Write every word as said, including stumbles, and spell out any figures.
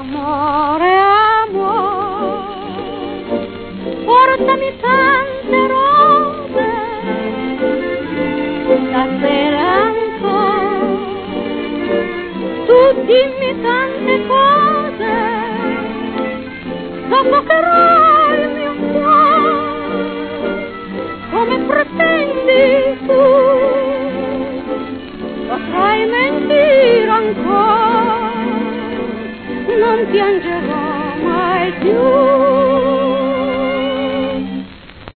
Amore, amore, portami tante rose, stasera ancora, tu dimmi tante cose, soffocherò il mio cuore, come pretendi tu, potrai mentire ancora, non piangerò mai più.